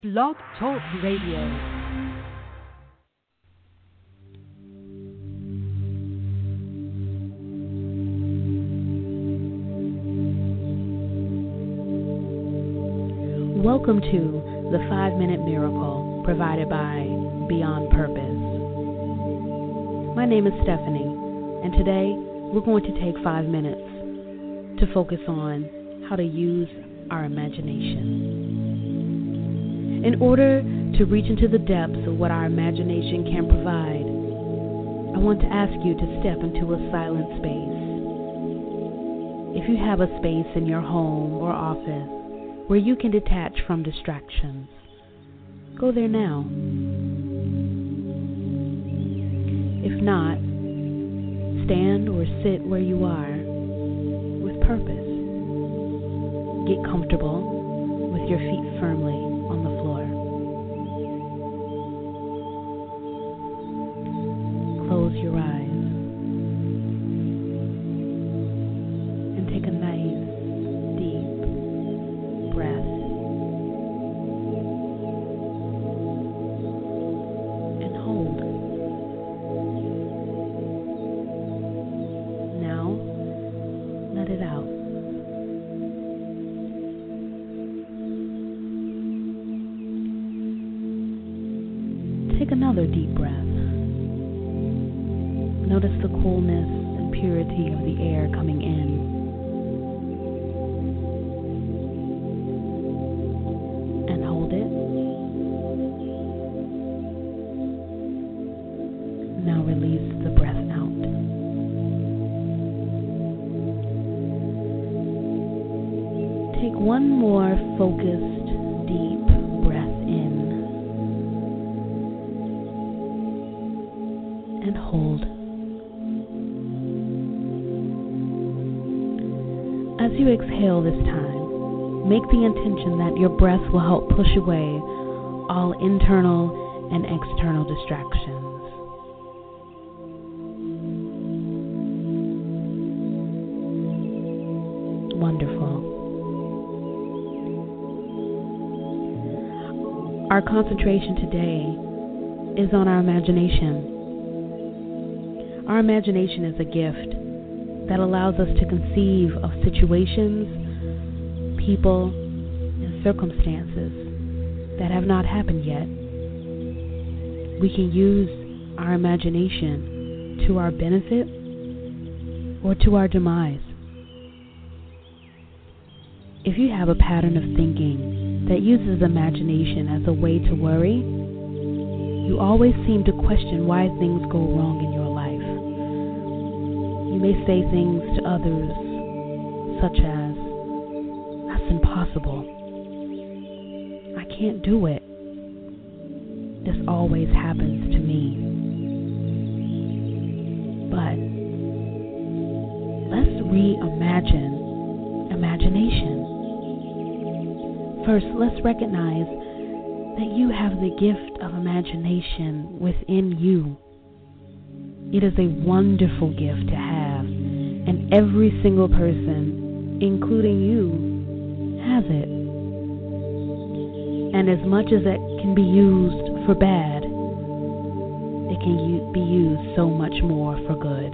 Blog Talk Radio. Welcome to the 5-Minute Miracle provided by Beyond Purpose. My name is Stephanie, and today we're going to take 5 minutes to focus on how to use our imagination. In order to reach into the depths of what our imagination can provide, I want to ask you to step into a silent space. If you have a space in your home or office where you can detach from distractions, go there now. If not, stand or sit where you are with purpose. Get comfortable with your feet firmly on the floor. Close your eyes and take a nice, deep breath. And hold. Now, let it out. Take another deep breath. Notice the coolness and purity of the air coming in. And hold it. Now release the breath out. Take one more focused, deep breath in. And hold. As you exhale this time, make the intention that your breath will help push away all internal and external distractions. Wonderful. Our concentration today is on our imagination. Our imagination is a gift that allows us to conceive of situations, people, and circumstances that have not happened yet. We can use our imagination to our benefit or to our demise. If you have a pattern of thinking that uses imagination as a way to worry, you always seem to question why things go wrong in your life. You may say things to others such as, "That's impossible. I can't do it. This always happens to me." But let's reimagine imagination. First, let's recognize that you have the gift of imagination within you. It is a wonderful gift to have, and every single person, including you, has it. And as much as it can be used for bad, it can be used so much more for good.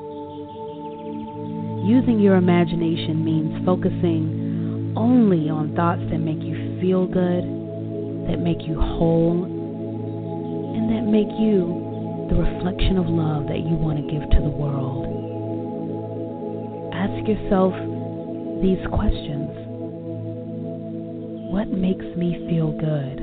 Using your imagination means focusing only on thoughts that make you feel good, that make you whole, and that make you the reflection of love that you want to give to the world. Ask yourself these questions. What makes me feel good?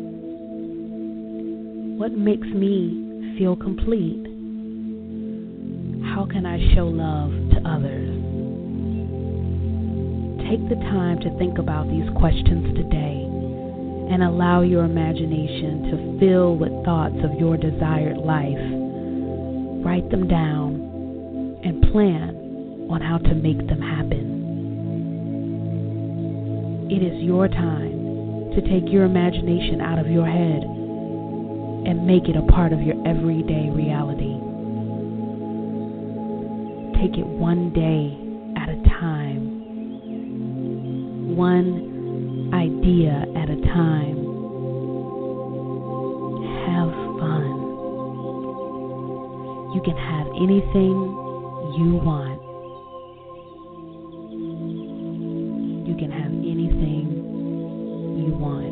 What makes me feel complete? How can I show love to others? Take the time to think about these questions today and allow your imagination to fill with thoughts of your desired life. Write them down and plan on how to make them happen. It is your time to take your imagination out of your head and make it a part of your everyday reality. Take it one day at a time, one idea at a time, You can have anything you want. You can have anything you want.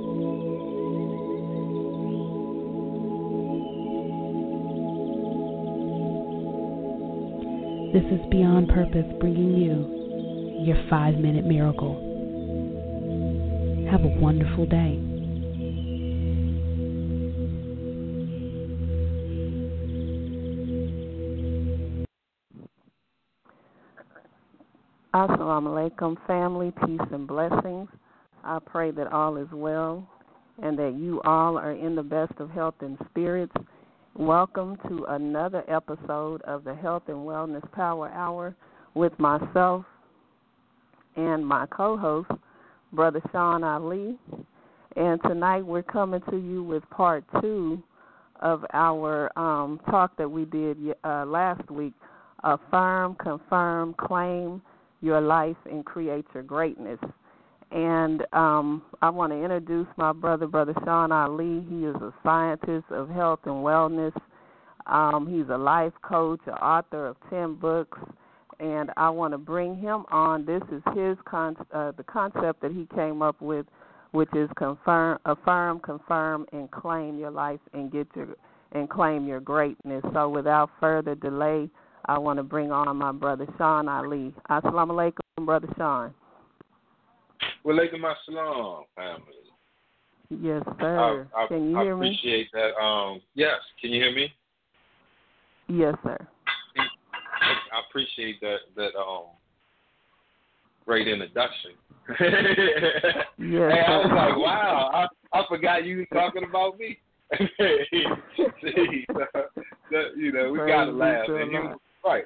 This is Beyond Purpose bringing you your 5-minute miracle. Have a wonderful day. Assalamu alaikum, family, peace and blessings. I pray that all is well and that you all are in the best of health and spirits. Welcome to another episode of the Health and Wellness Power Hour with myself and my co-host, Brother Sean Ali. And tonight we're coming to you with part 2 of our talk that we did last week, Affirm, Confirm, Claim Your Life and Create Your Greatness. And I want to introduce my brother Sean Ali. He is a scientist of health and wellness. He's a life coach, an author of 10 books, and I want to bring him on. This is his the concept that he came up with, which is affirm, confirm, and claim your life and claim your greatness. So without further delay, I want to bring on my brother Sean Ali. Assalamu alaikum, Brother Sean. Wa alaikum assalam, family. Yes, sir. Can you hear me? I appreciate that. Yes, can you hear me? Yes, sir. I appreciate that great introduction. Yes, hey, I was like, wow, I forgot you were talking about me. See, we got to laugh. Right.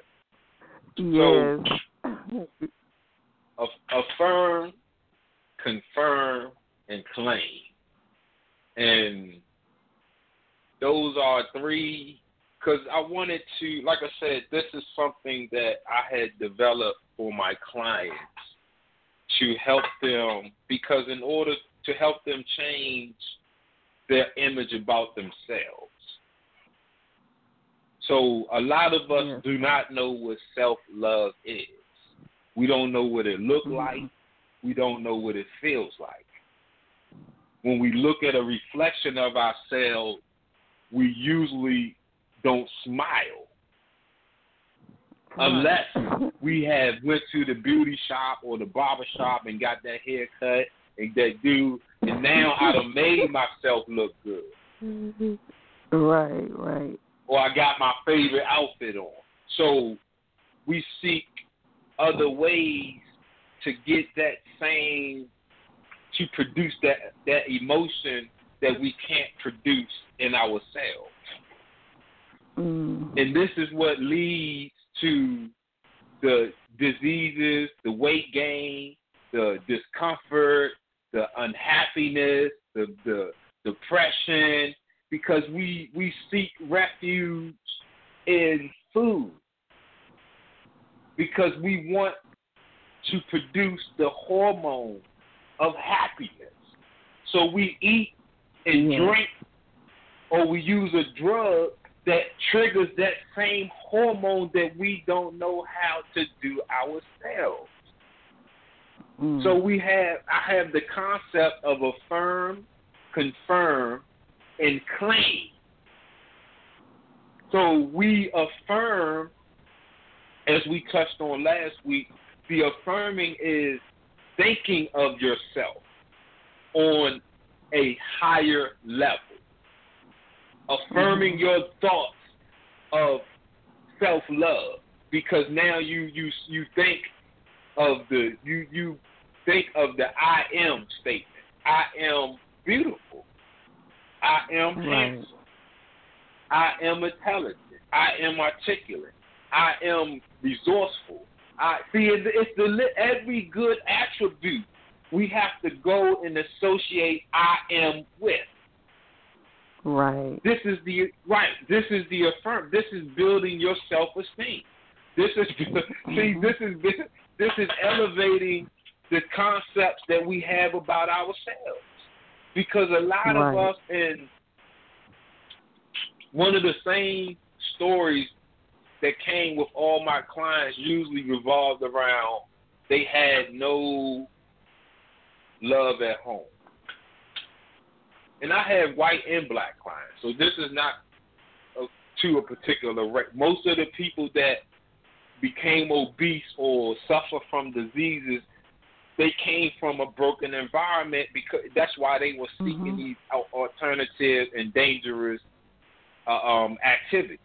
Yes. So, affirm, confirm, and claim. And those are 3, because I wanted to, like I said, this is something that I had developed for my clients to help them, because in order to help them change their image about themselves. So a lot of us do not know what self-love is. We don't know what it looks like. We don't know what it feels like. When we look at a reflection of ourselves, we usually don't smile unless we have went to the beauty shop or the barber shop and got that haircut and that do, and now I done made myself look good. Right. Or I got my favorite outfit on. So we seek other ways to get that same, to produce that emotion that we can't produce in ourselves. And this is what leads to the diseases, the weight gain, the discomfort, the unhappiness, the depression, because we seek refuge in food, because we want to produce the hormone of happiness. So we eat and drink, or we use a drug that triggers that same hormone that we don't know how to do ourselves. So I have the concept of affirm, confirm, and claim. So we affirm, as we touched on last week, the affirming is thinking of yourself on a higher level. Affirming your thoughts of self-love, because now you think of the you think of the I am statement. I am beautiful. I am handsome. I am intelligent. I am articulate. I am resourceful. It's every good attribute we have to go and associate I am with. Right. This is the affirm. This is building your self-esteem. This is elevating the concepts that we have about ourselves. Because a lot of us, and one of the same stories that came with all my clients usually revolved around they had no love at home. And I have white and black clients, so this is not to a particular race. Most of the people that became obese or suffer from diseases, they came from a broken environment, because that's why they were seeking these alternative and dangerous activities.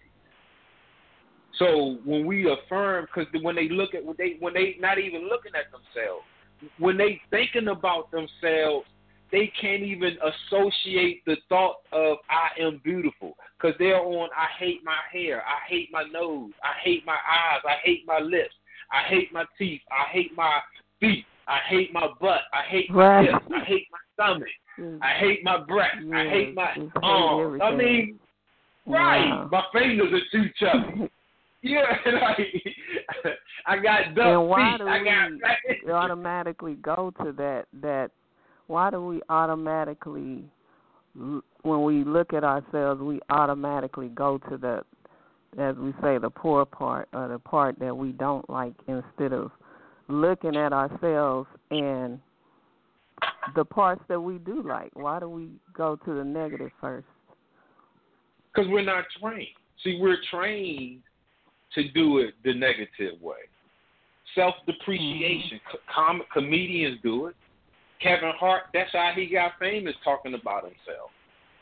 So when we affirm, because when they look at when they not even looking at themselves, when they thinking about themselves, they can't even associate the thought of I am beautiful, because they're on I hate my hair, I hate my nose, I hate my eyes, I hate my lips, I hate my teeth, I hate my feet, I hate my butt, I hate my hips, I hate my stomach, I hate my breath, I hate my arms. I mean, right, my fingers are too chubby. Yeah, like, I got duck and why feet. do we automatically go to that? Why do we automatically, when we look at ourselves, we automatically go to the, as we say, the poor part, or the part that we don't like, instead of looking at ourselves and the parts that we do like? Why do we go to the negative first? Because we're not trained. See, we're trained to do it the negative way. Self-depreciation. Comedians do it. Kevin Hart, that's how he got famous, talking about himself.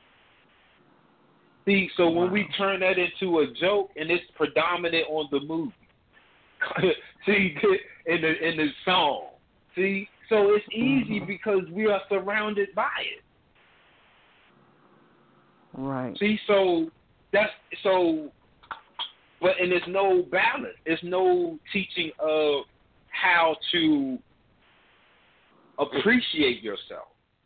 See, so when we turn that into a joke, and it's predominant on the movie, see, in the song, see, so it's easy because we are surrounded by it. Right. See, so that's so. But and there's no balance. There's no teaching of how to appreciate yourself.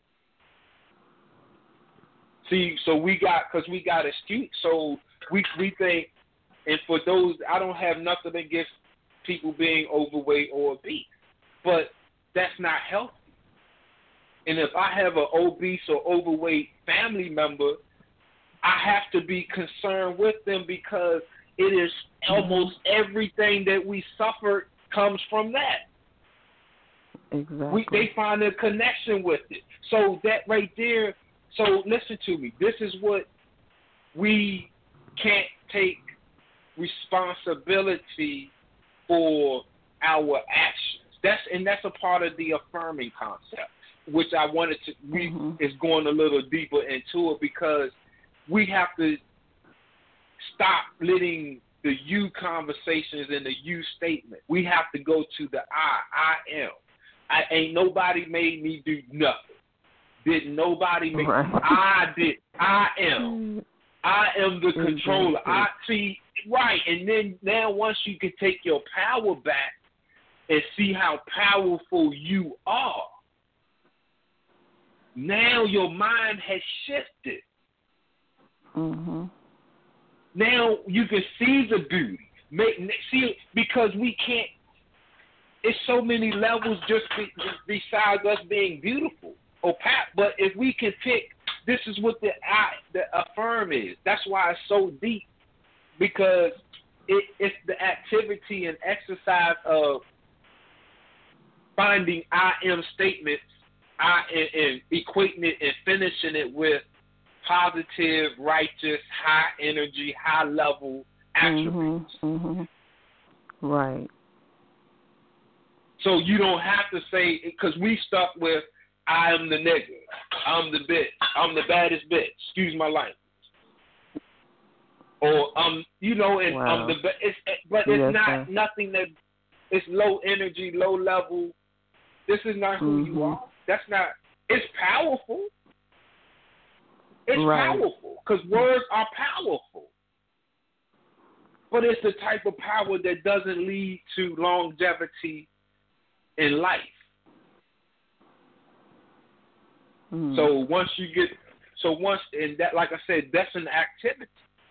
See, so we got astute. So we think, and for those, I don't have nothing against people being overweight or obese, but that's not healthy. And if I have an obese or overweight family member, I have to be concerned with them, because it is almost everything that we suffer comes from that. Exactly. They find a connection with it. So that right there, so listen to me. This is what we can't take responsibility for our actions. That's a part of the affirming concept, which I wanted to is going a little deeper into it, because we have to stop letting the you conversations and the you statement. We have to go to the I am. Ain't nobody made me do nothing. Didn't nobody make me. I did. I am. I am the controller. I see, right. And then now once you can take your power back and see how powerful you are, now your mind has shifted. Now you can see the beauty. See, because we can't. It's so many levels just besides us being beautiful. But if we can pick, this is what the affirm is. That's why it's so deep, because it's the activity and exercise of finding I am statements, and equating it and finishing it with positive, righteous, high energy, high level attributes. Right. So you don't have to say, because we stuck with I am the nigga, I'm the bitch, I'm the baddest bitch, excuse my language. Or I'm the best. But it's not nothing that it's low energy, low level. This is not who you are. That's not. It's powerful. It's powerful, because words are powerful. But it's the type of power that doesn't lead to longevity in life. So and that, like I said, that's an activity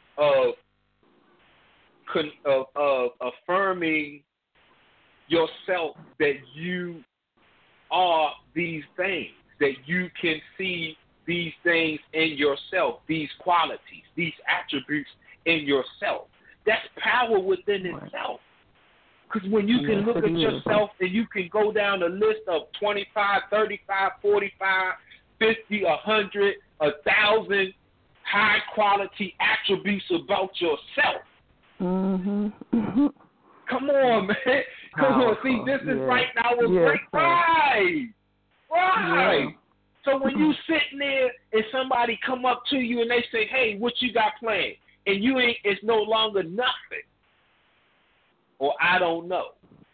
of affirming yourself, that you are these things, that you can see these things in yourself, these qualities, these attributes in yourself. That's power within itself. Because when you can look at yourself and you can go down the list of 25, 35, 45, 50, 100, 1,000 high-quality attributes about yourself. Mm-hmm. Come on, man. Come on. See, this is right now a great ride. Right. Yeah. So when you sitting there and somebody come up to you and they say, hey, what you got planned? And you ain't, it's no longer nothing. Or I don't know.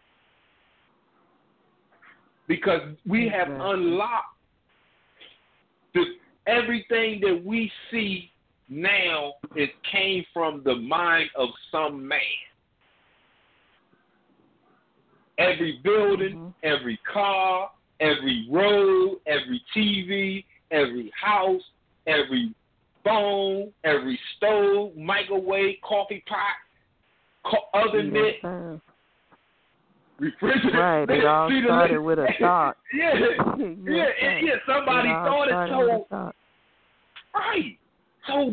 Because we have unlocked everything that we see now, it came from the mind of some man. Every building, every car, every road, every TV, every house, every phone, every stove, microwave, coffee pot, oven mitt, refrigerator. Right, it all started with a thought. Somebody thought it so. Right. So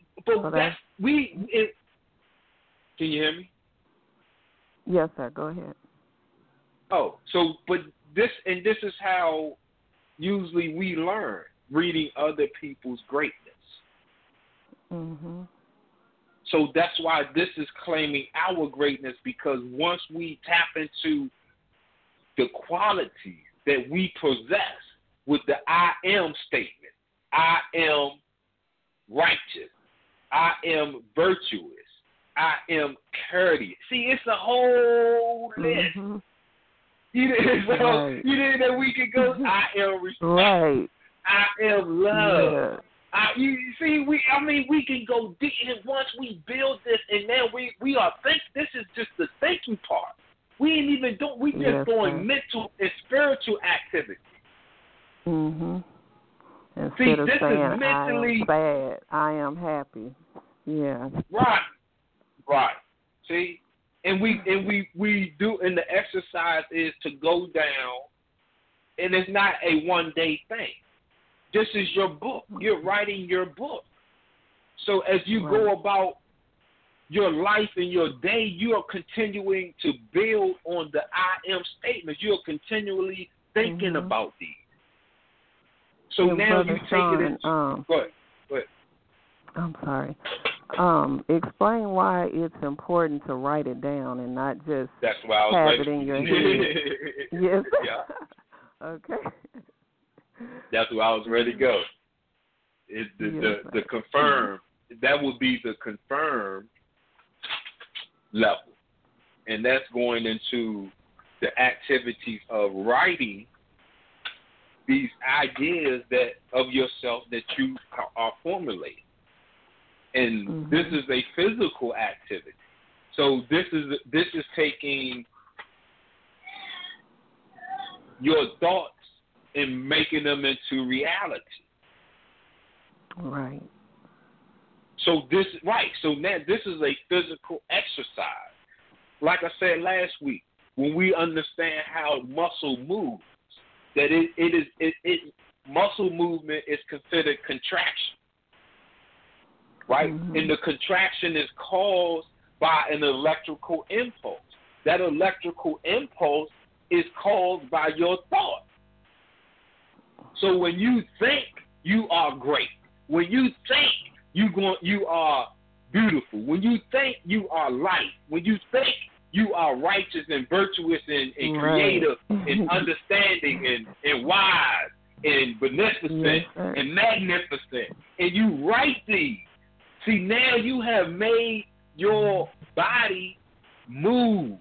can you hear me? Yes, sir. Go ahead. Oh, so but this is how usually we learn, reading other people's greatness. Mm-hmm. So that's why this is claiming our greatness, because once we tap into the qualities that we possess with the I am statement, I am righteous, I am virtuous, I am courteous. See, it's a whole list. Mm-hmm. You didn't that we could go, I am respect, right. I am love. Yeah. We can go deep, and once we build this, and now we are this is just the thinking part. We ain't even doing. We just doing mental and spiritual activity. Mhm. Instead of saying I am sad, I am happy. Yeah. Right. See, and we do, and the exercise is to go down, and it's not a 1-day thing. This is your book. You're writing your book. So as you go about your life and your day, you are continuing to build on the I am statements. You are continually thinking about these. So now you take it in. Go ahead. I'm sorry. Explain why it's important to write it down and not just have it in your head. Yes. Yeah. Okay. That's where I was ready to go. The confirmed, that would be the confirmed level. And that's going into the activities of writing these ideas that of yourself that you are formulating. And this is a physical activity. So this is taking your thoughts and making them into reality. Right. So now this is a physical exercise. Like I said last week, when we understand how muscle moves, that muscle movement is considered contraction. Right? And the contraction is caused by an electrical impulse. That electrical impulse is caused by your thought. So when you think you are great, when you think you are beautiful, when you think you are light, when you think you are righteous and virtuous and creative and understanding and wise and beneficent and magnificent, and you write these, see, now you have made your body move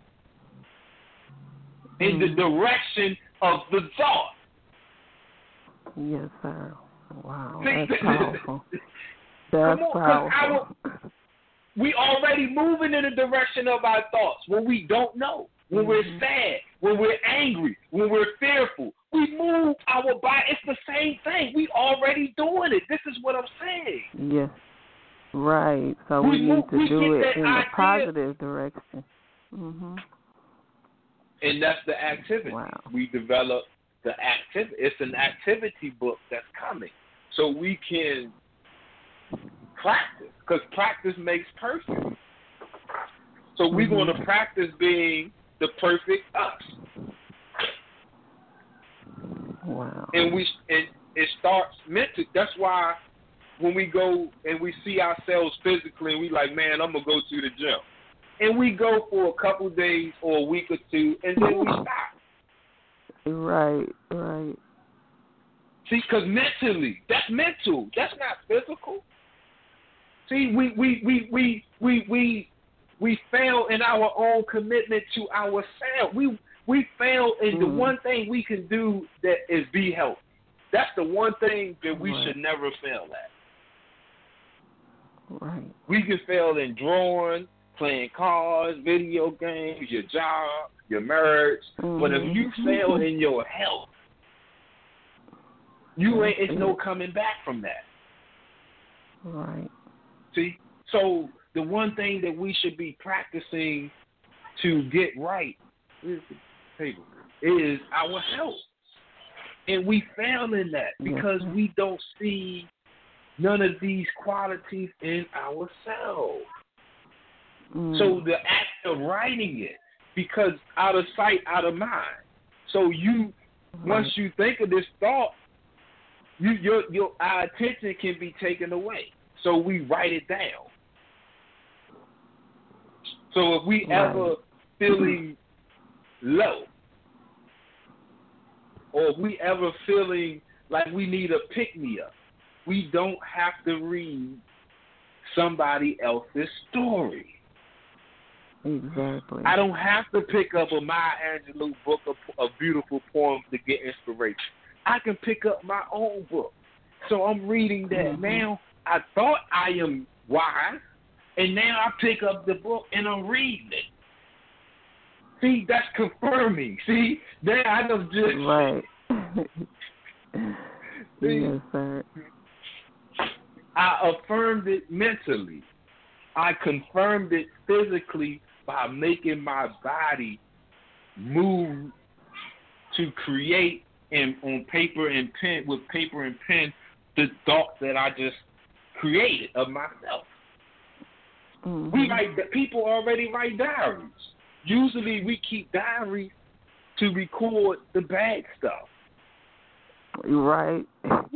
in the direction of the thought. Yes, sir. Wow, that's powerful. That's powerful. We already moving in the direction of our thoughts when we don't know, when we're sad, when we're angry, when we're fearful. We move our body. It's the same thing. We already doing it. This is what I'm saying. Yes. Right. So we need to do it in the positive direction. Mm-hmm. And that's the activity. Wow. We develop the activity. It's an activity book that's coming. So we can practice, because practice makes perfect. So we're going to practice being the perfect us. Wow. And it starts mentally. That's why when we go and we see ourselves physically and we like, man, I'm going to go to the gym. And we go for a couple days or a week or two, and then we stop. Right. See, because mentally, that's mental. That's not physical. See, we fail in our own commitment to ourselves. We fail in the one thing we can do that is be healthy. That's the one thing that we should never fail at. Right. We can fail in drawing, playing cards, video games, your job, your marriage. But if you fail in your health, it's no coming back from that. Right. See? So the one thing that we should be practicing to get right is our health. And we fail in that because we don't see none of these qualities in ourselves. So the act of writing it, because out of sight, out of mind. So once you think of this thought, our attention can be taken away. So we write it down. So if we ever feeling low, or if we ever feeling like we need a pick-me-up, we don't have to read somebody else's story. Exactly. I don't have to pick up a Maya Angelou book of beautiful poems to get inspiration. I can pick up my own book. So I'm reading that. Now, I thought I am wise, and now I pick up the book and I'm reading it. See, that's confirming. See, then I don't just... Right. See, yes, sir. I affirmed it mentally. I confirmed it physically by making my body move to create on paper and pen, with paper and pen, the thoughts that I just created of myself. People already write diaries. Usually we keep diaries to record the bad stuff. Right.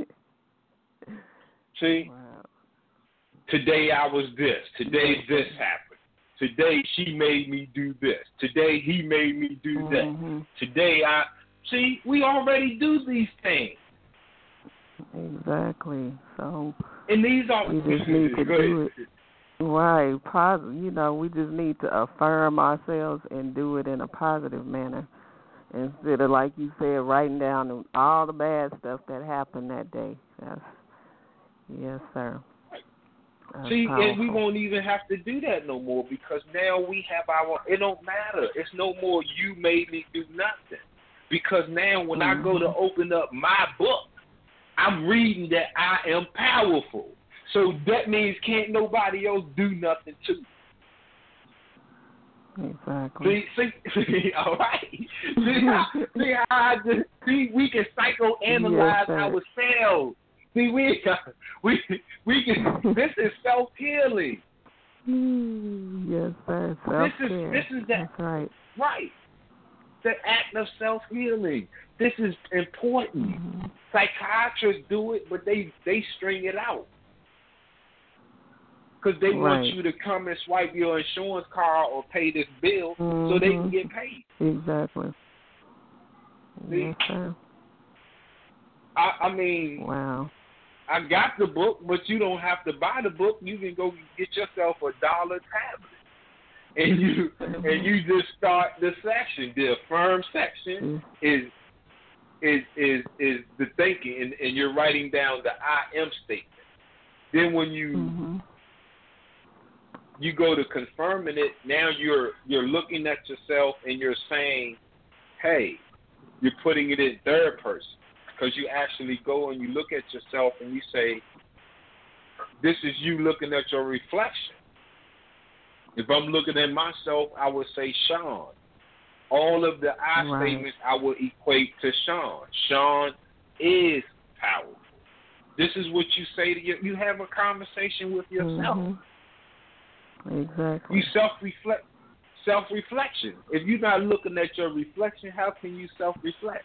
See? Wow. Today I was this. Today this happened. Today she made me do this. Today he made me do that. Today we already do these things. Exactly. So and these are we just need to do it. Right. Positive. We just need to affirm ourselves and do it in a positive manner instead of, like you said, writing down all the bad stuff that happened that day. Yes, sir. That's powerful. And we won't even have to do that no more because now we have it don't matter. It's no more you made me do nothing. Because now when I go to open up my book, I'm reading that I am powerful. So that means can't nobody else do nothing to me. Exactly. See, all right. See, we can psychoanalyze ourselves. See, we can. This is self-healing. Yes, sir. Self-care. This is that. That's right. Right. The act of self-healing. This is important. Psychiatrists do it, but they string it out. Because they want you to come and swipe your insurance card or pay this bill so they can get paid. Exactly. See? Yes, sir. I mean, wow. I got the book, but you don't have to buy the book. You can go get yourself $1 tablet, and you just start the section. The affirm section is the thinking, and you're writing down the I am statement. Then when you you go to confirming it, now you're looking at yourself and you're saying, hey, you're putting it in third person. Because you actually go and you look at yourself and you say, this is you looking at your reflection. If I'm looking at myself, I would say Sean. All of the I statements I would equate to Sean. Sean is powerful. This is what you say to you have a conversation with yourself. Exactly. You self-reflect. self-reflection. If you're not looking at your reflection, how can you self-reflect?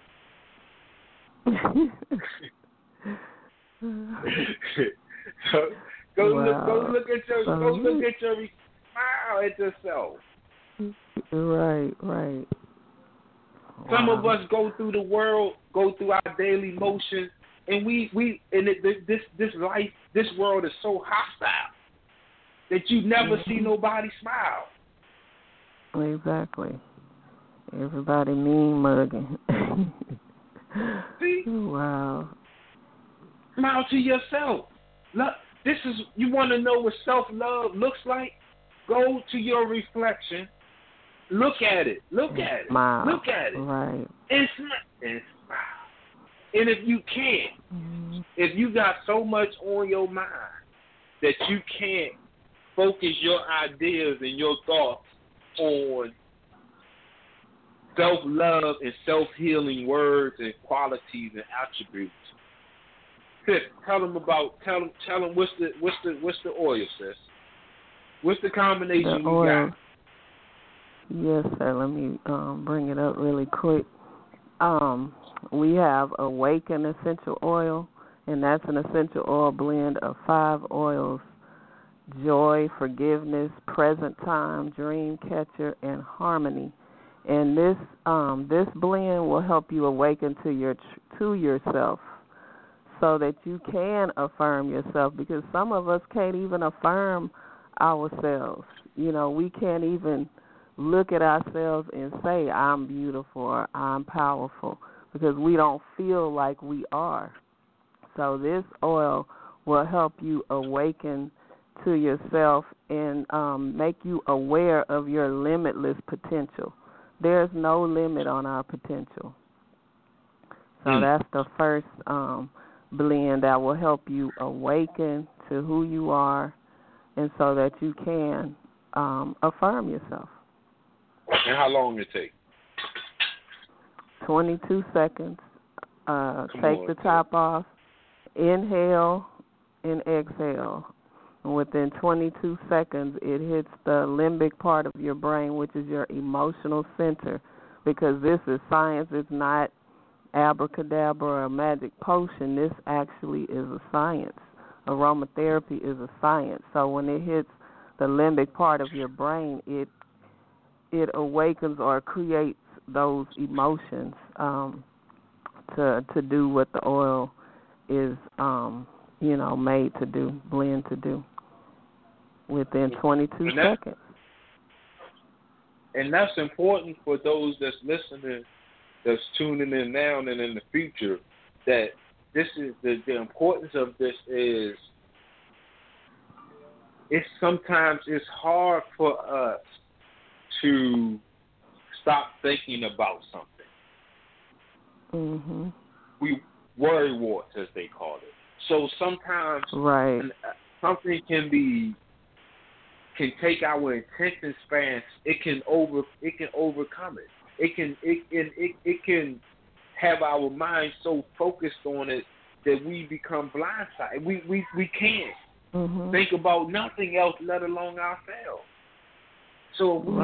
So go look at your smile at yourself. Right. Some of us go through the world, go through our daily motions, and this world is so hostile that you never see nobody smile. Exactly. Everybody mean mugging. See? Wow. Smile to yourself. Look, you want to know what self-love looks like? Go to your reflection. Look at it. Smile. Look at it. Right. And smile. And if you can't, if you got so much on your mind that you can't focus your ideas and your thoughts on self-love and self-healing words and qualities and attributes, sis, tell them what's the oil, sis? What's the combination The oil. you got? Yes, sir. Let me bring it up really quick. We have Awaken Essential Oil, and that's an essential oil blend of 5 oils: joy, forgiveness, present time, dream catcher, and harmony. And this blend will help you awaken to yourself, so that you can affirm yourself. Because some of us can't even affirm ourselves. We can't even look at ourselves and say, I'm beautiful or I'm powerful, because we don't feel like we are. So this oil will help you awaken to yourself and make you aware of your limitless potential. There's no limit on our potential. So that's the first blend that will help you awaken to who you are, and so that you can affirm yourself. And how long it take? 22 seconds. Take the top off. Inhale and exhale. And within 22 seconds, it hits the limbic part of your brain, which is your emotional center. Because this is science. It's not abracadabra or a magic potion. This actually is a science. Aromatherapy is a science. So when it hits the limbic part of your brain, it awakens or creates those emotions to do what the oil is, made to do, blend to do, within 22 seconds. And that's important for those that's listening, that's tuning in now and in the future, that this is the importance of this is sometimes it's hard for us to stop thinking about something. Mm-hmm. We worry warts, as they call it. So sometimes something can take our attention span. It can overcome it. It can have our mind so focused on it that we become blindsided. We can't think about nothing else, let alone ourselves. So if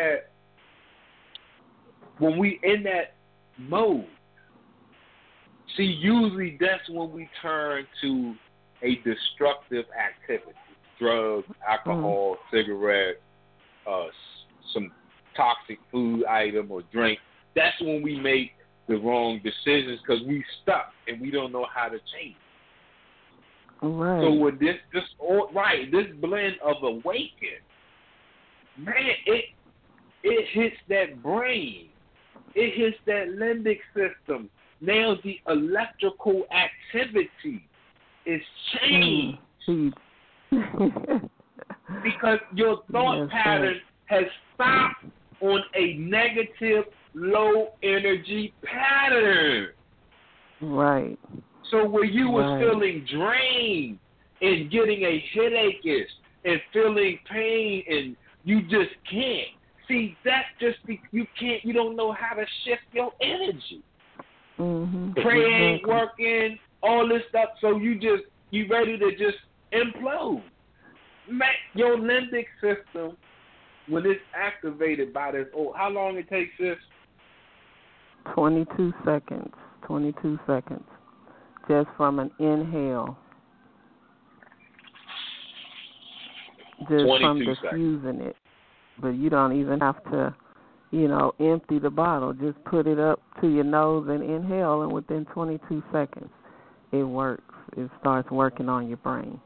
when we in that mode, see, usually that's when we turn to a destructive activity: drugs, alcohol, cigarettes, some toxic food item or drink. That's when we make the wrong decisions because we stuck and we don't know how to change. Right. So with this blend of Awaken, man, it hits that brain. It hits that limbic system. Now the electrical activity is changed because your thought pattern has stopped on a negative, low energy pattern. Right. So where you was feeling drained and getting a headache and feeling pain and you just can't. See, that's just you don't know how to shift your energy. Mm-hmm. Prayer ain't working, all this stuff, so you ready to just implode. Man, your limbic system when it's activated by this, how long it takes this? 22 seconds. 22 seconds. Just from an inhale. Just from diffusing it. But you don't even have to, empty the bottle. Just put it up to your nose and inhale, and within 22 seconds, it works. It starts working on your brain.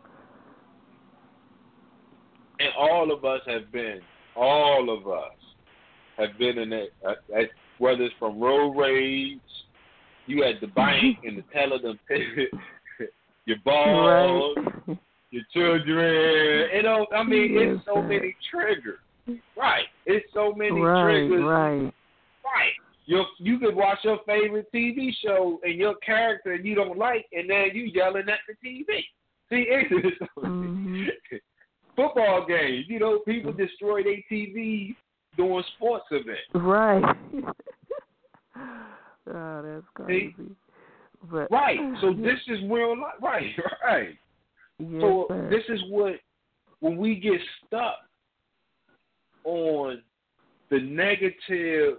And all of us have been in it, whether it's from road rage, you at the bank and the teller them your boss, right. your children. It's so many triggers. Right. It's so many triggers. Right. You could watch your favorite TV show and your character you don't like, and then you yelling at the TV. See, it's football games. People destroy their TV doing sports events. Right. Oh, that's crazy. See? But, right. So this is real life. Right. Yes, so sir. this is when we get stuck on the negative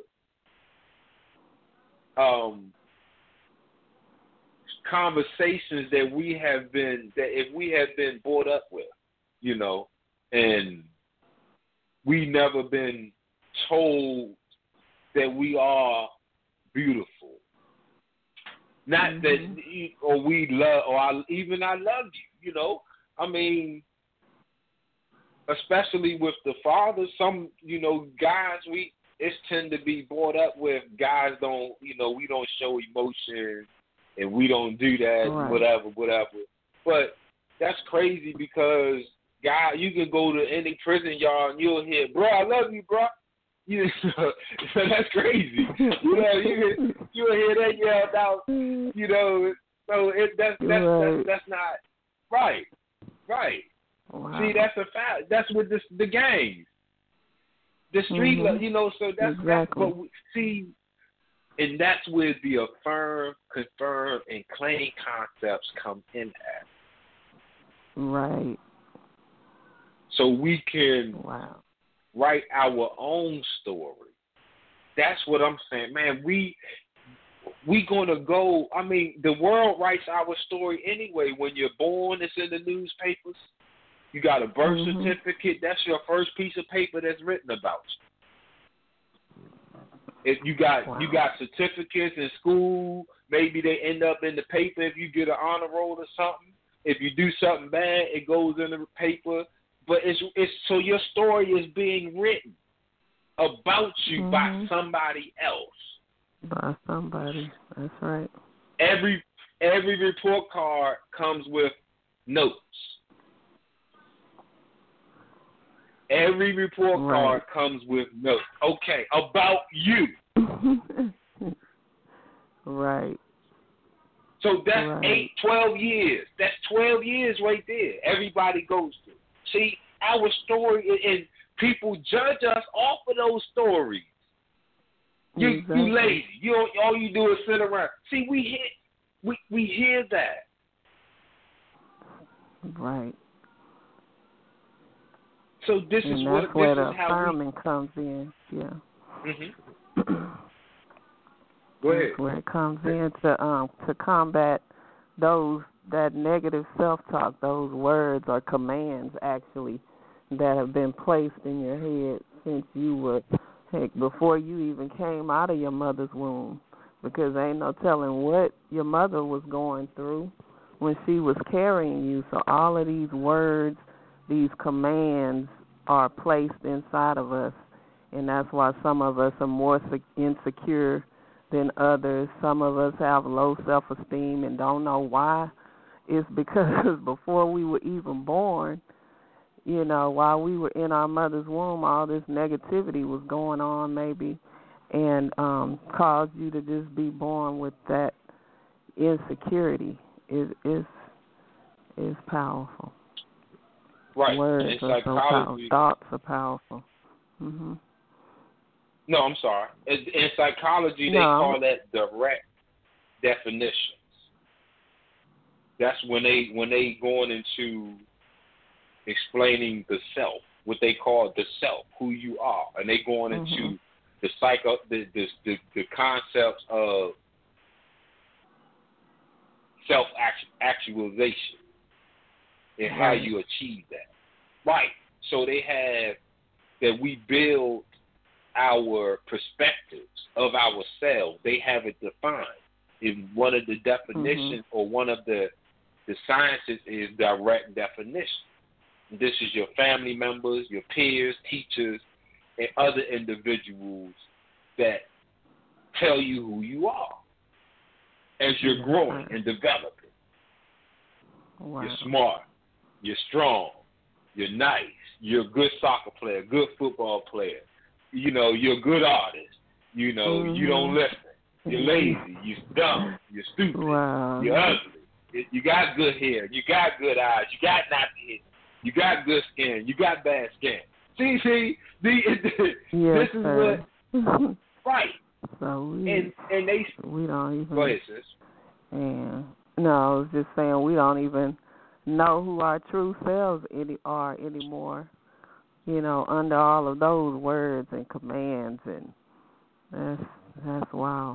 conversations that if we have been brought up with, and we never been told that we are beautiful. Not that, or we love, or I love you, especially with the fathers, some, guys, it's tend to be brought up with guys don't, we don't show emotion and we don't do that, right. whatever. But that's crazy because, God, you can go to any prison yard and you'll hear, bro, I love you, bro. So that's crazy. You'll hear that yelled out, so that's not right. Right. Wow. See, that's a fact. That's what the games. The street, so that's exactly. That's what we see, and that's where the affirm, confirm, and claim concepts come in at. Right. So we can write our own story. That's what I'm saying, man. We gonna go. The world writes our story anyway. When you're born, it's in the newspapers. You got a birth certificate. That's your first piece of paper that's written about you. If you got certificates in school, maybe they end up in the paper if you get an honor roll or something. If you do something bad, it goes in the paper. But it's so your story is being written about you by somebody else. By somebody. That's right. Every report card comes with notes. Every report card comes with notes. Okay, about you. Right. So that's 12 years. That's 12 years right there. Everybody goes through. See, our story, and people judge us off of those stories. You lazy. All you do is sit around. See, we hear that. Right. So this and is that's what where this the is how affirming comes in. Yeah. Go ahead. That's where it comes in to combat that negative self-talk, those words or commands actually that have been placed in your head since you were before you even came out of your mother's womb, because ain't no telling what your mother was going through when she was carrying you. So all of these words, these commands are placed inside of us, and that's why some of us are more insecure than others. Some of us have low self-esteem and don't know why. It's because before we were even born, while we were in our mother's womb, all this negativity was going on maybe, and caused you to just be born with that insecurity. It is powerful. Right. Words in are so powerful. psychology, Thoughts are powerful. No, I'm sorry. In psychology, they call that direct definitions. That's when they going into explaining the self, what they call the self, who you are, and they going into the the concepts of self-actualization and how you achieve that. Right. So they have that we build our perspectives of ourselves. They have it defined. In one of the definitions or one of the sciences is direct definition. This is your family members, your peers, teachers, and other individuals that tell you who you are as you're growing and developing. Wow. You're smart. You're strong. You're nice. You're a good soccer player, good football player. You know, you're a good artist. You know, you don't listen. You're lazy. You're dumb. You're stupid. Wow. You're ugly. You got good hair. You got good eyes. You got nappy hair. You got good skin. You got bad skin. See, this is what right. So and we don't even. Go ahead, sis. Yeah. No, I was just saying we don't even know who our true selves are anymore. You know, under all of those words and commands, and that's wow.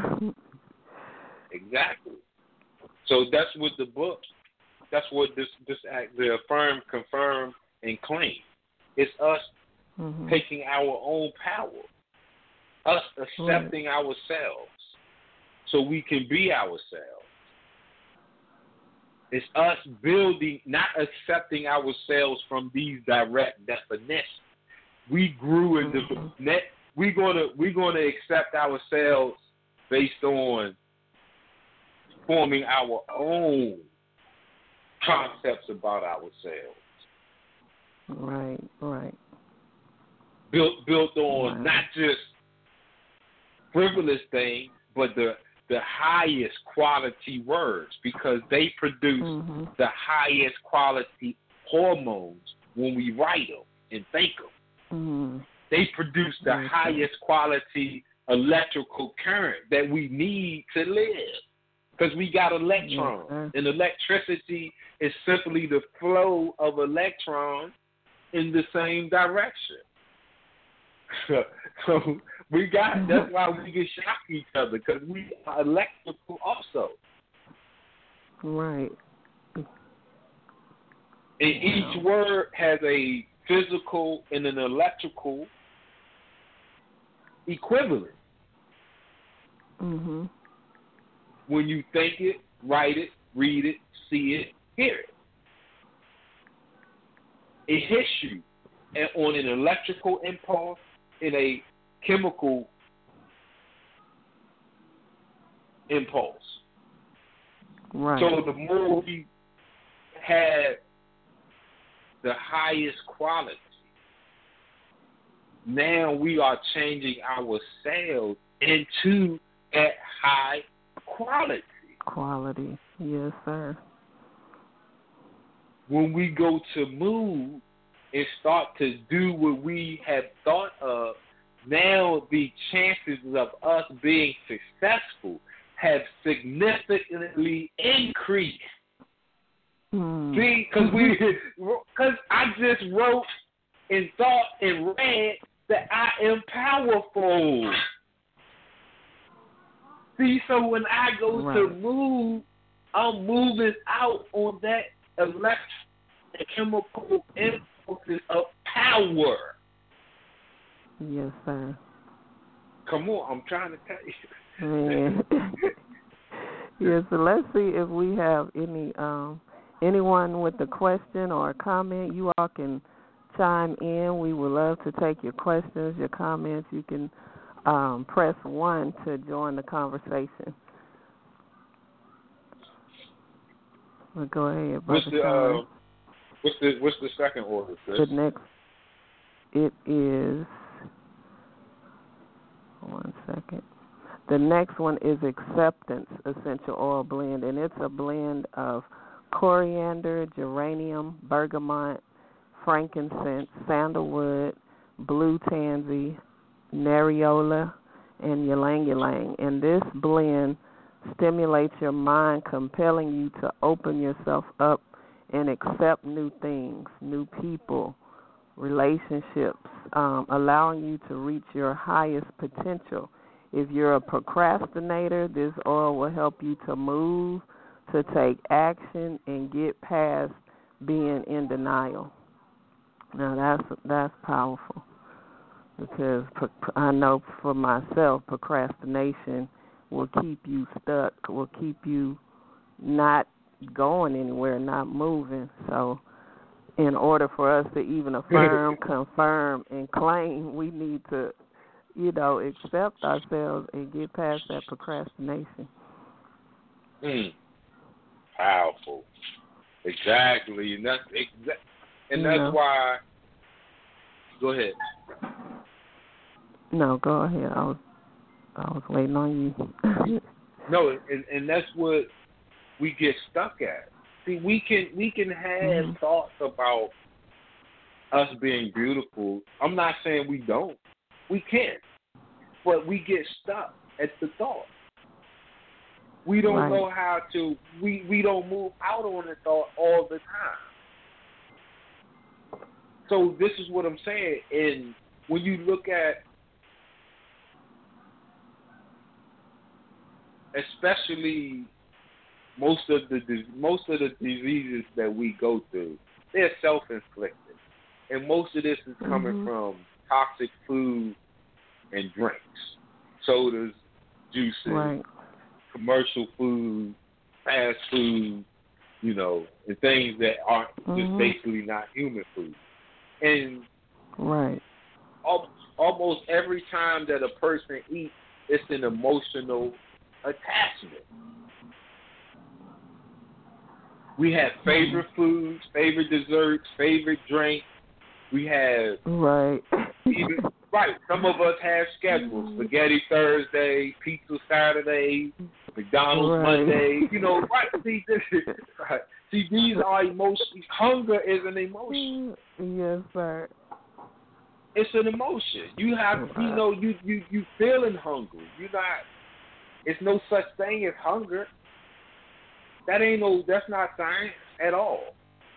Exactly. So that's what the book. That's what this act, the affirm, confirm, and claim. It's us taking our own power, us accepting ourselves, so we can be ourselves. It's us building, not accepting ourselves from these direct definitions. We grew in the net. We're gonna accept ourselves based on forming our own concepts about ourselves. Right. Built on not just frivolous things, but the highest quality words, because they produce the highest quality hormones when we write them and think them. They produce the highest quality electrical current that we need to live, because we got electrons, and electricity is simply the flow of electrons in the same direction. So we got, that's why we can shock each other, because we are electrical also. Right. And each word has a physical and an electrical equivalent. When you think it, write it, read it, see it, hear it. It hits you on an electrical impulse, in a chemical impulse. Right. So the more we have the highest quality, now we are changing ourselves into that high quality. Quality, yes, sir. When we go to move and start to do what we have thought of, now the chances of us being successful have significantly increased. See, because I just wrote and thought and read that I am powerful. See, so when I go to move, I'm moving out on that electrical and chemical impulses of power. Yes, sir. Come on, I'm trying to tell you. Yes, so let's see if we have anyone with a question or a comment. You all can chime in. We would love to take your questions, your comments. You can press 1 to join the conversation. Well, go ahead, Brother. What's the second order, sis? The next, it is, one second. The next one is Acceptance Essential Oil Blend, and it's a blend of coriander, geranium, bergamot, frankincense, sandalwood, blue tansy, neriola, and ylang-ylang. And this blend stimulates your mind, compelling you to open yourself up and accept new things, new people, relationships, allowing you to reach your highest potential. If you're a procrastinator, this oil will help you to move, to take action, and get past being in denial. Now that's powerful, because I know for myself, procrastination will keep you stuck, will keep you not going anywhere, not moving. So in order for us to even affirm, confirm, and claim, we need to, accept ourselves and get past that procrastination. Powerful. Exactly. And that's why. Go ahead. No, go ahead. I was waiting on you. No, and that's what we get stuck at. See, we can have thoughts about us being beautiful. I'm not saying we don't. We can. But we get stuck at the thought. We don't know how to, we don't move out on the thought all the time. So this is what I'm saying. And when you look at, especially most of the diseases that we go through, they're self-inflicted. And most of this is coming from toxic food and drinks, sodas, juices, commercial food, fast food, and things that aren't just basically not human food. And almost every time that a person eats, it's an emotional attachment. We have favorite foods, favorite desserts, favorite drinks. We have some of us have schedules: spaghetti Thursday, pizza Saturday, McDonald's Monday. See, these are emotions. Hunger is an emotion. Yes, sir. It's an emotion. You have, you feeling hungry. You're not. It's no such thing as hunger. That's not science at all.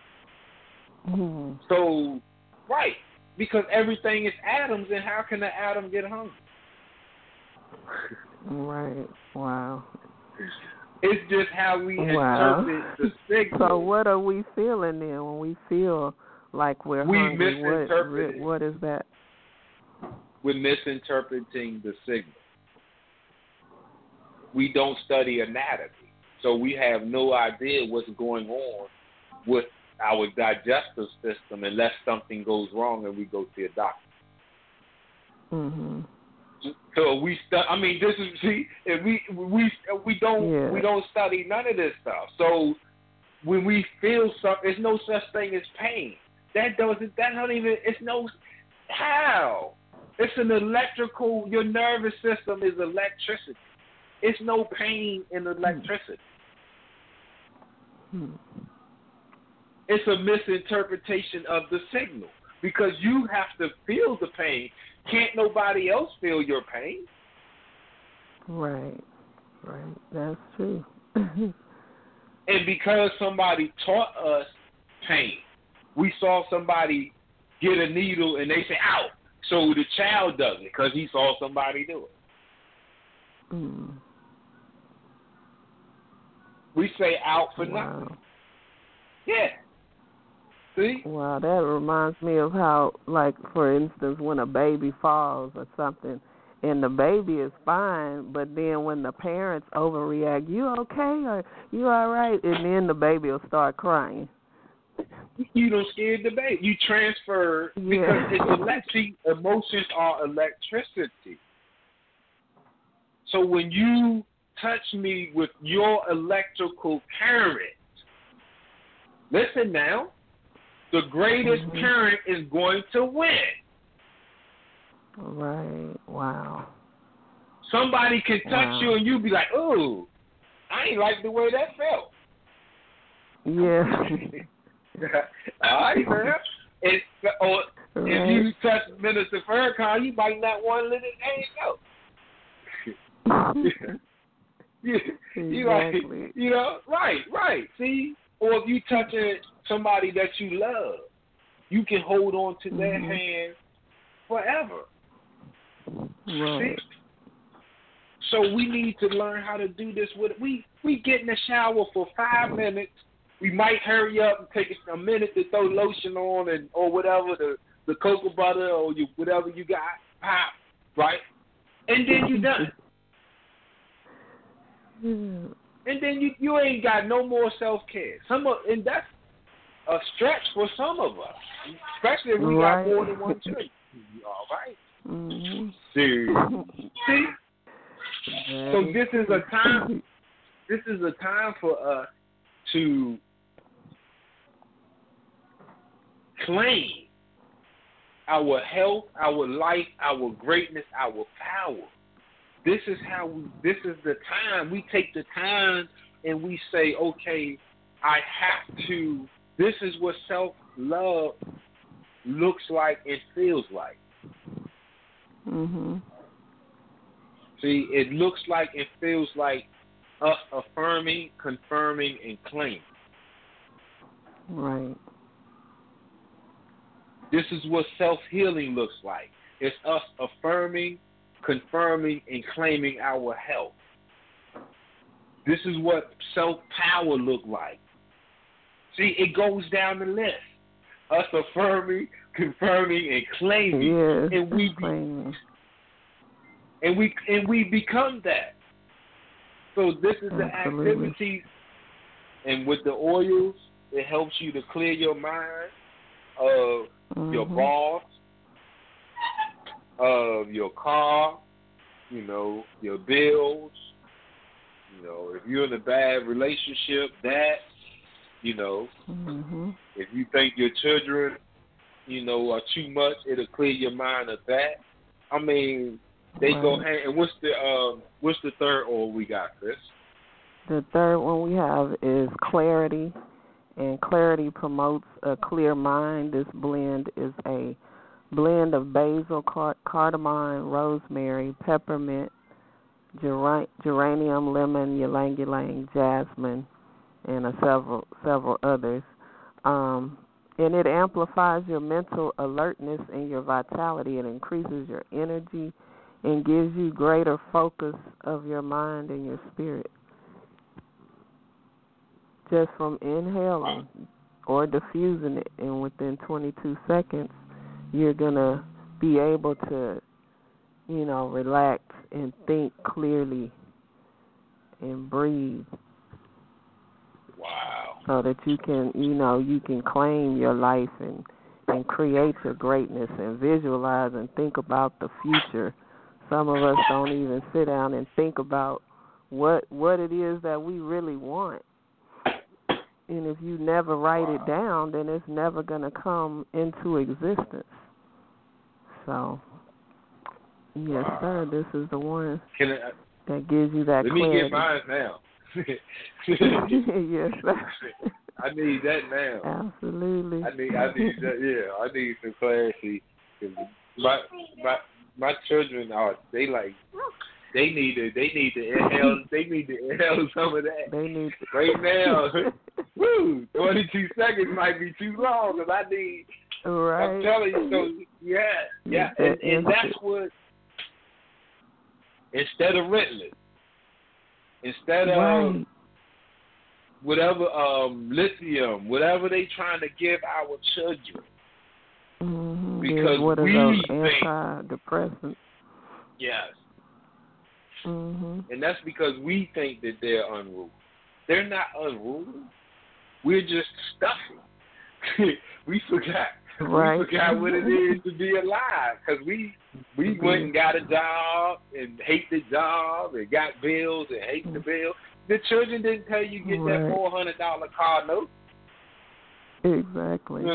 So, because everything is atoms, and how can the atom get hungry? Wow. It's just how we interpret the signal. So what are we feeling then when we feel like we're hungry? Misinterpret what is that? We're misinterpreting the signal. We don't study anatomy, so we have no idea what's going on with our digestive system unless something goes wrong and we go see a doctor. So we this is we don't study none of this stuff. So when we feel something, there's no such thing as pain. How? It's an electrical. Your nervous system is electricity. It's no pain in electricity. It's a misinterpretation of the signal because you have to feel the pain. Can't nobody else feel your pain? Right. That's true. And because somebody taught us pain, we saw somebody get a needle and they say, ow. So the child does it because he saw somebody do it. We say out for nothing. Yeah. See? Wow, that reminds me of how, like, for instance, when a baby falls or something, and the baby is fine, but then when the parents overreact, you okay or you all right, and then the baby will start crying. You don't scare the baby. You transfer because it's emotions are electricity. So when you touch me with your electrical current, listen now, the greatest current is going to win. Right. Wow. Somebody can touch you and you be like, "Ooh, I ain't like the way that felt." Yeah. All right, man. If you touch Minister Farrakhan, you might not want to let it go. Exactly. Right. See, or if you touch somebody that you love, you can hold on to their hand forever. Right. See? So we need to learn how to do this with we get in the shower for 5 minutes. We might hurry up and take a minute to throw lotion on and or whatever, the cocoa butter or whatever you got, pop, right? And then you done. And then you ain't got no more self-care. And that's a stretch for some of us, especially if we got more than one children. All right. Mm-hmm. See? So this is a time. This is a time for us to claim our health, our life, our greatness, our power. This is this is the time we take the time and we say, okay, I have to. This is what self-love looks like and feels like. Mhm. See, it looks like and feels like us affirming, confirming, and claiming. Right. This is what self-healing looks like. It's us affirming, confirming, and claiming our health. This is what self-power look like. See, it goes down the list. Us affirming, confirming, and claiming. Yes, and we become that. So this is the activities, and with the oils, it helps you to clear your mind of your boss, of your car, your bills. If you're in a bad relationship, that, if you think your children, are too much, it'll clear your mind of that. I mean, they go hand. And what's the third oil we got, Chris? The third one we have is clarity, and clarity promotes a clear mind. This blend is a blend of basil, cardamom, rosemary, peppermint, geranium, lemon, ylang ylang, jasmine, and several others. And it amplifies your mental alertness and your vitality. It increases your energy and gives you greater focus of your mind and your spirit. Just from inhaling or diffusing it, and within 22 seconds, you're going to be able to, relax and think clearly and breathe. Wow. So that you can, you can claim your life and create your greatness and visualize and think about the future. Some of us don't even sit down and think about what it is that we really want. And if you never write it down, then it's never going to come into existence. So, yes, sir, this is the one that gives you that clarity. Let me get mine now. Yes, sir. I need that now. Absolutely. I need that. Yeah, I need some clarity. My children they need to inhale. They need to inhale some of that. They need to. Right now. Woo! 22 seconds might be too long because I need. Right. I'm telling you. So yeah, and that's what. Instead of Ritalin, instead of whatever lithium, whatever they trying to give our children, because what we are those think antidepressants. Yes. And that's because we think that they're unruly. They're not unruly. We're just stuffy. We forgot. Right. We forgot what it is to be alive because we went and got a job and hate the job and got bills and hate the bill. The children didn't tell you get that $400 car note. Exactly.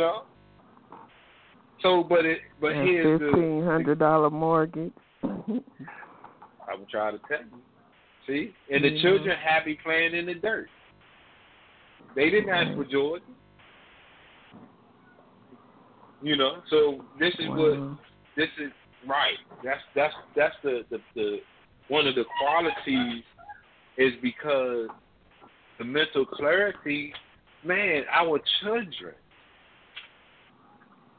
So, but here's the $1,500 mortgage. I'm trying to tell you. See, and the children happy playing in the dirt. They didn't ask for Jordan. So this is this is right. That's the one of the qualities is because the mental clarity, man, our children,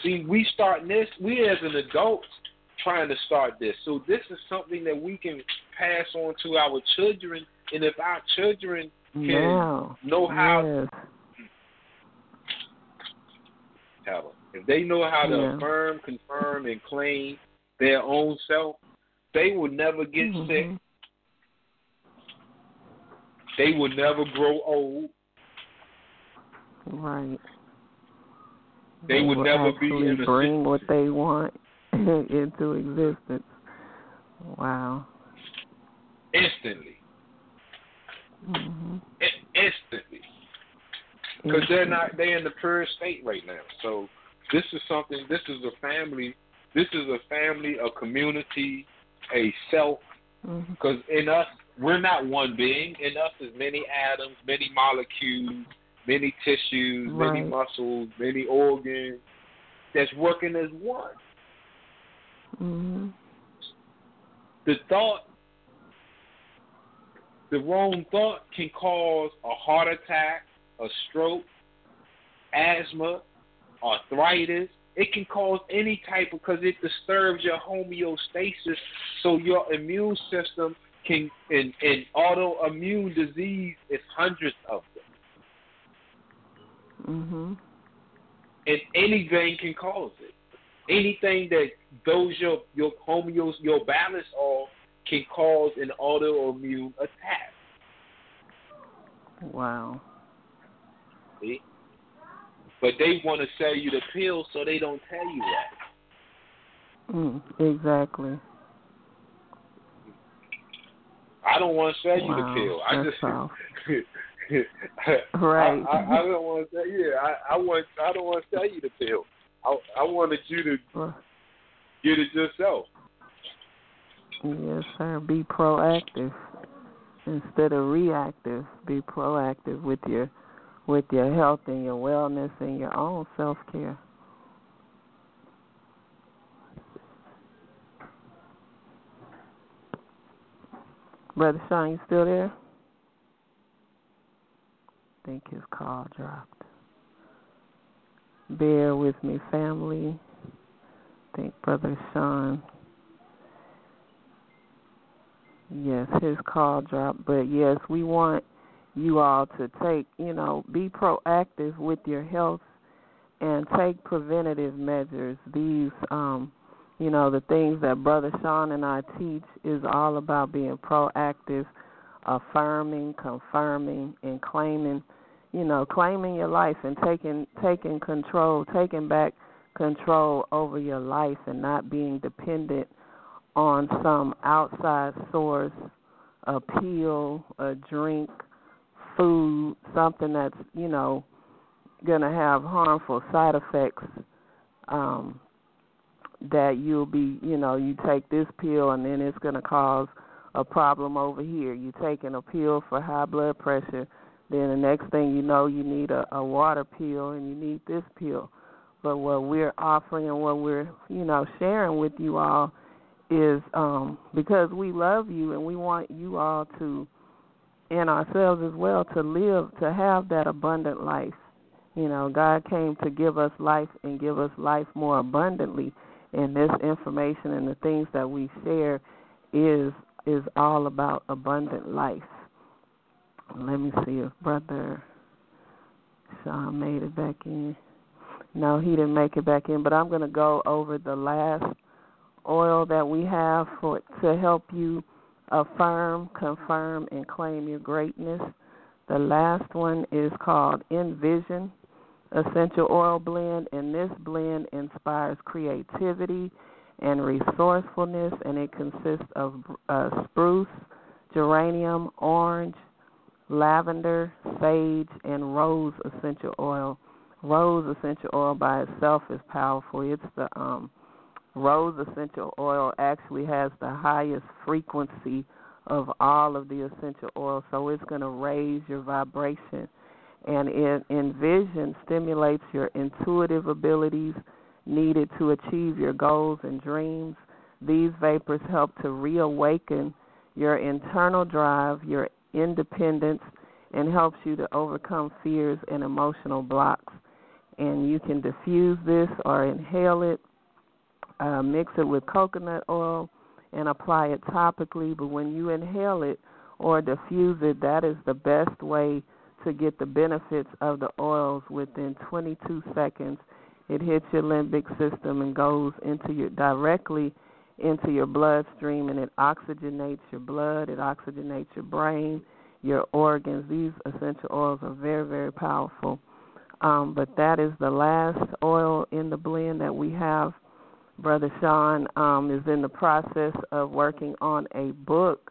See, we starting this. We as an adult trying to start this. So this is something that we can pass on to our children. And if our children can know how, if they know how to affirm, confirm, and claim their own self, they will never get sick. They will never grow old. Right. They would never be in a bring what they want into existence. Wow. Instantly. Instantly. Because they're in the pure state right now. So this is something, this is a family, a community, a self. Because in us, we're not one being. In us is many atoms, many molecules, many tissues, many muscles, many organs that's working as one. The wrong thought can cause a heart attack, a stroke, asthma, arthritis. It can cause any type because it disturbs your homeostasis, so your immune system can, in autoimmune disease, is hundreds of them. And anything can cause it. Anything that throws your balance off can cause an autoimmune attack. Wow. See? But they want to sell you the pill, so they don't tell you that. Exactly. I don't want to sell you the pill. I don't want to say. I don't want to sell you the pill. I wanted you to get it yourself. Yes, sir. Be proactive instead of reactive. Be proactive with your health and your wellness and your own self-care. Brother Sean, you still there? I think his call dropped. Bear with me, family. I think Brother Sean, yes, his call dropped. But, yes, we want you all to be proactive with your health and take preventative measures. These, the things that Brother Sean and I teach is all about being proactive, affirming, confirming, and claiming your life and taking back control over your life and not being dependent on some outside source, a pill, a drink, food, something that's, going to have harmful side effects, that you'll be, you take this pill and then it's going to cause a problem over here. You're taking a pill for high blood pressure, then the next thing you know, you need a water pill and you need this pill. But what we're offering and what we're, sharing with you all is because we love you and we want you all to, and ourselves as well, to have that abundant life. God came to give us life and give us life more abundantly. And this information and the things that we share is all about abundant life. Let me see if Brother Sean made it back in. No, he didn't make it back in, but I'm going to go over the last oil that we have to help you affirm, confirm, and claim your greatness. The last one is called Envision Essential Oil Blend, and this blend inspires creativity and resourcefulness, and it consists of spruce, geranium, orange, lavender, sage, and rose essential oil. Rose essential oil by itself is powerful. It's the rose essential oil actually has the highest frequency of all of the essential oils, so it's going to raise your vibration. And Envision stimulates your intuitive abilities needed to achieve your goals and dreams. These vapors help to reawaken your internal drive, your independence, and helps you to overcome fears and emotional blocks. and you can diffuse this or inhale it, mix it with coconut oil, and apply it topically. But when you inhale it or diffuse it, that is the best way to get the benefits of the oils within 22 seconds. It hits your limbic system and goes directly into your bloodstream, and it oxygenates your blood, it oxygenates your brain, your organs. These essential oils are very, very powerful. But that is the last oil in the blend that we have. Brother Sean is in the process of working on a book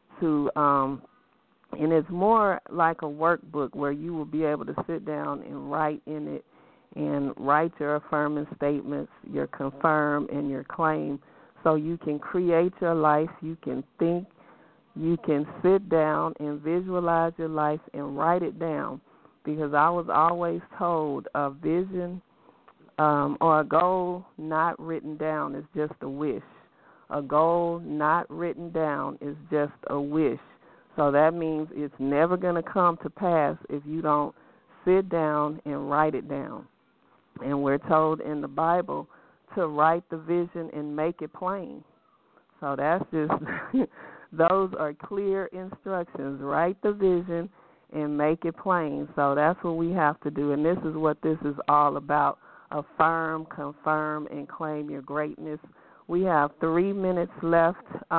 and it's more like a workbook where you will be able to sit down and write in it and write your affirming statements, your confirm, and your claim, so you can create your life. You can think, you can sit down and visualize your life and write it down, because I was always told a vision or a goal not written down is just a wish. A goal not written down is just a wish. So that means it's never going to come to pass if you don't sit down and write it down. And we're told in the Bible to write the vision and make it plain. So that's just, those are clear instructions. Write the vision and make it plain. So that's what we have to do. And this is what this is all about. Affirm, confirm, and claim your greatness. We have 3 minutes left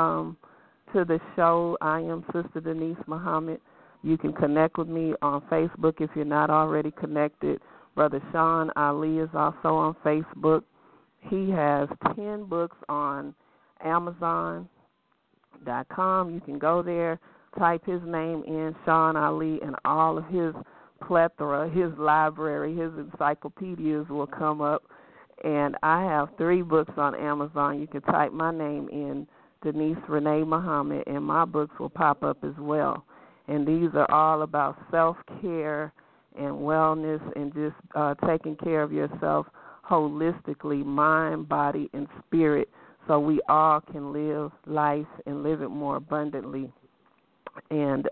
to the show. I am Sister Denise Muhammad. You can connect with me on Facebook if you're not already connected. Brother Sean Ali is also on Facebook. He has 10 books on Amazon.com. You can go there, type his name in, Sean Ali, and all of his plethora, his library, his encyclopedias will come up. And I have 3 books on Amazon. You can type my name in, Denise Renee Muhammad, and my books will pop up as well. And these are all about self-care and wellness and just taking care of yourself holistically, mind, body, and spirit, so we all can live life and live it more abundantly. And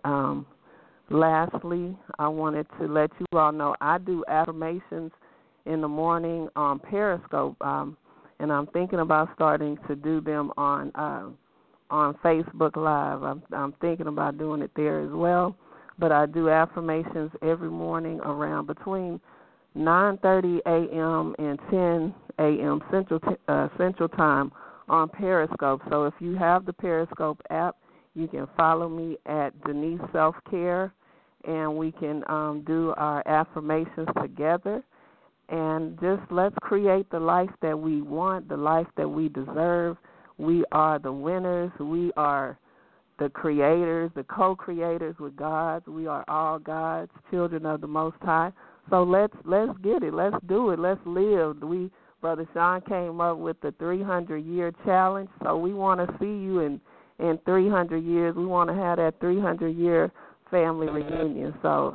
lastly, I wanted to let you all know I do affirmations in the morning on Periscope, and I'm thinking about starting to do them on Facebook Live. I'm thinking about doing it there as well. But I do affirmations every morning around between 9:30 a.m. and 10 a.m. Central Time on Periscope. So if you have the Periscope app, you can follow me at Denise Self Care, and we can do our affirmations together. And just let's create the life that we want, the life that we deserve. We are the winners. We are the creators, the co-creators with God. We are all God's children of the Most High. So let's get it. Let's do it. Let's live. Brother Sean came up with the 300-year challenge. So we want to see you in 300 years. We want to have that 300-year family reunion. So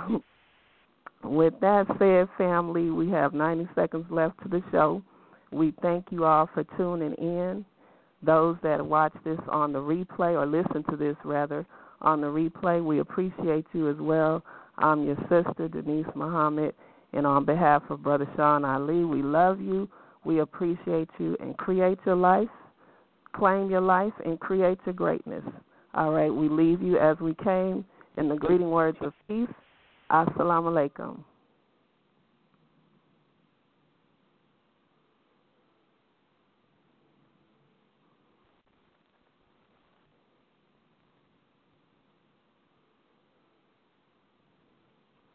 with that said, family, we have 90 seconds left to the show. We thank you all for tuning in. Those that watch this on the replay, or listen to this, rather, on the replay, we appreciate you as well. I'm your sister, Denise Muhammad, and on behalf of Brother Sean Ali, we love you, we appreciate you, and create your life, claim your life, and create your greatness. All right, we leave you as we came in the greeting words of peace. Assalamu alaikum.